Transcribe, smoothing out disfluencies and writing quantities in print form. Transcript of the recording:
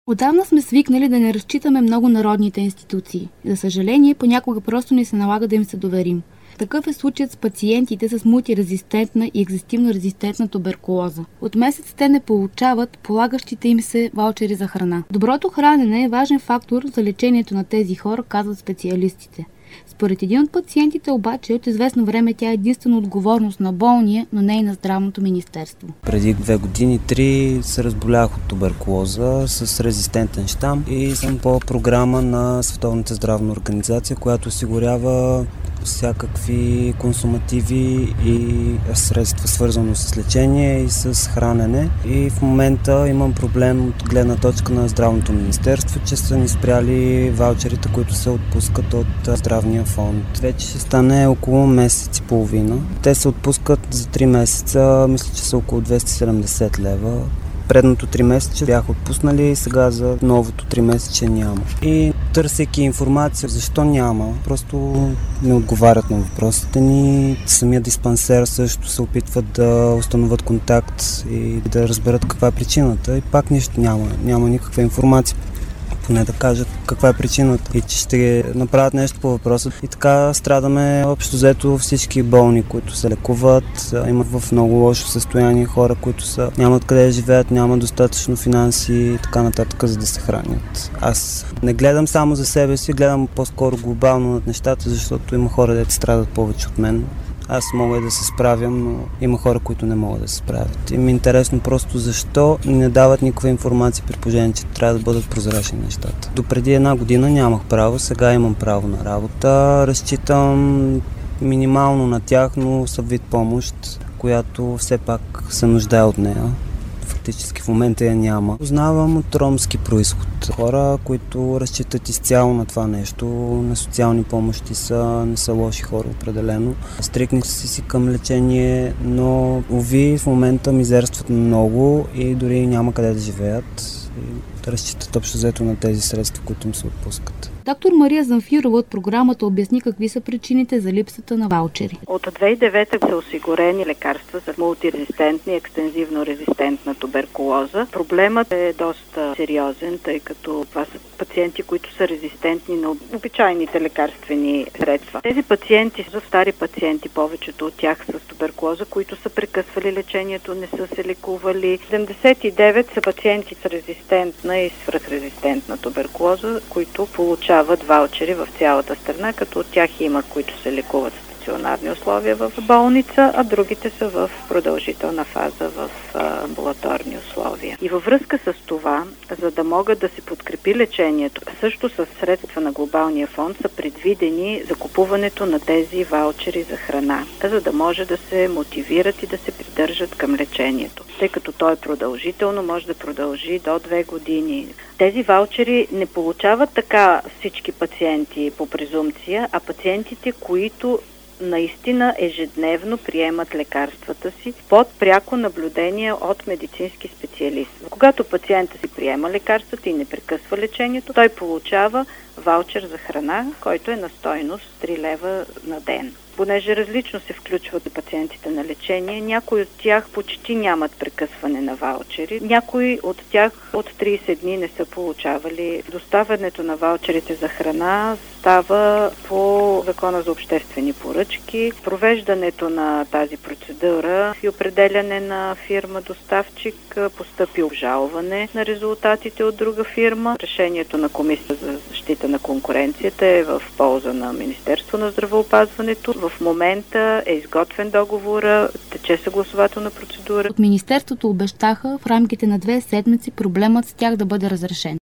Отдавна сме свикнали да не разчитаме много народните институции. За съжаление, понякога просто ни се налага да им се доверим. Такъв е случаят с пациентите с мултирезистентна и екзистивно резистентна туберкулоза. От месец те не получават полагащите им се ваучери за храна. Доброто хранене е важен фактор за лечението на тези хора, казват специалистите. Според един от пациентите обаче, от известно време тя е единствена отговорност на болния, но не и на Здравното министерство. Преди 2 години, 3 се разболях от туберкулоза с резистентен щам и съм по програма на Световната здравна организация, която осигурява всякакви консумативи и средства, свързано с лечение и с хранене. И в момента имам проблем от гледна точка на Здравното министерство, че са ни спряли ваучерите, които се отпускат от Здравния фонд. Вече ще стане около месец и половина. Те се отпускат за 3 месеца, мисля, че са около 270 лева. Предното 3 месеца бях отпуснали, сега за новото 3 месеца няма. И търсейки информация защо няма, просто не отговарят на въпросите ни. Самия диспансер също се опитват да установят контакт и да разберат каква е причината. И пак нищо няма никаква информация. Поне да кажат каква е причината и че ще направят нещо по въпроса. И така страдаме общо взето всички болни, които се лекуват. Имат в много лошо състояние хора, които нямат къде да живеят, нямат достатъчно финанси и така нататък, за да се хранят. Аз не гледам само за себе си, гледам по-скоро глобално над нещата, защото има хора, дето страдат повече от мен. Аз мога и да се справям, но има хора, които не могат да се справят. И ми е интересно просто защо не дават никаква информация при положение, че трябва да бъдат прозрачни нещата. Допреди 1 година нямах право, сега имам право на работа. Разчитам минимално на тях, но са вид помощ, която все пак се нуждае от нея. Фактически в момента я няма. Познавам от ромски произход. Хора, които разчитат изцяло на това нещо, на социални помощи не са лоши хора определено. Стрикни са си към лечение, но уви в момента мизерстват много и дори няма къде да живеят. И разчитат общо взето на тези средства, които им се отпускат. Доктор Мария Замфирова от програмата обясни какви са причините за липсата на ваучери. От 2009 са осигурени лекарства за мултирезистентна и екстензивно резистентна туберкулоза. Проблемът е доста сериозен, тъй като това са пациенти, които са резистентни на обичайните лекарствени средства. Тези пациенти са стари пациенти, повечето от тях с туберкулоза, които са прекъсвали лечението, не са се лекували. 79 са пациенти с резистентна и свръхрезистентна туберкулоза, които получават ваучери в цялата страна, като от тях има, които се лекуват в стационарни условия в болница, а другите са в продължителна фаза в амбулаторни условия. И във връзка с това, за да могат да се подкрепи лечението, също с средства на Глобалния фонд са предвидени закупуването на тези ваучери за храна, за да може да се мотивират и да се придържат към лечението. Тъй като то е продължително, може да продължи до 2 години. Тези ваучери не получават така всички пациенти по презумпция, а пациентите, които наистина ежедневно приемат лекарствата си под пряко наблюдение от медицински специалист. Когато пациента си приема лекарствата и не прекъсва лечението, той получава ваучер за храна, който е на стойност 3 лева на ден. Понеже различно се включват пациентите на лечение, някои от тях почти нямат прекъсване на ваучери, някои от тях от 30 дни не са получавали. Доставянето на ваучерите за храна става по Закона за обществени поръчки. Провеждането на тази процедура и определяне на фирма доставчик, постъпи обжалване на резултатите от друга фирма. Решението на Комисията за защита на конкуренцията е в полза на Министерство на здравеопазването. В момента е изготвен договора, тече съгласувателна процедура. От Министерството обещаха в рамките на 2 седмици проблемът с тях да бъде разрешен.